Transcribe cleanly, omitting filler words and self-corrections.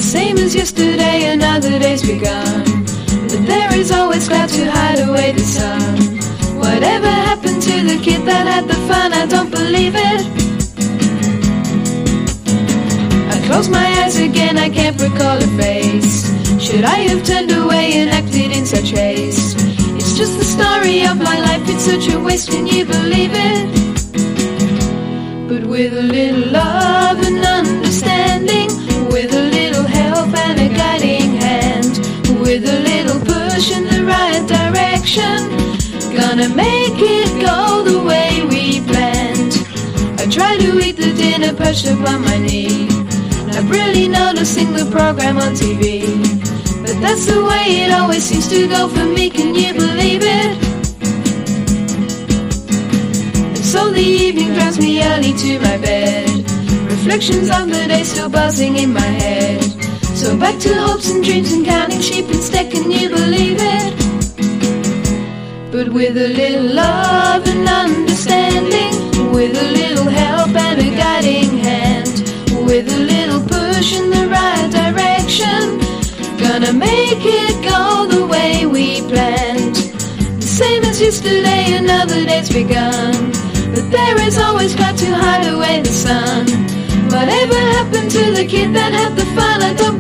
Same as yesterday, another day's begun, but there is always cloud to hide away the sun. Whatever happened to the kid that had the fun? I don't believe it. I close my eyes again, I can't recall a face. Should I have turned away and acted in such haste? It's just the story of my life, it's such a waste, can you believe it? But with a little love and understanding, with a little help and a guiding hand, with a little push in the right direction, gonna make it go the way we planned. I try to eat the dinner perched upon my knee, not really noticing the program on TV, but that's the way it always seems to go for me, can you believe it? And so the evening drives me early to my bed, reflections of the day still buzzing in my head. So back to hopes and dreams and counting sheep instead, can you believe it? But with a little love and understanding, with a little help and a guiding hand, with a little push in the right direction, gonna make it go the way we planned. The same as yesterday, another day's begun, but there is always cloud to hide away the sun. Whatever happened to the kid that had the fun? I don't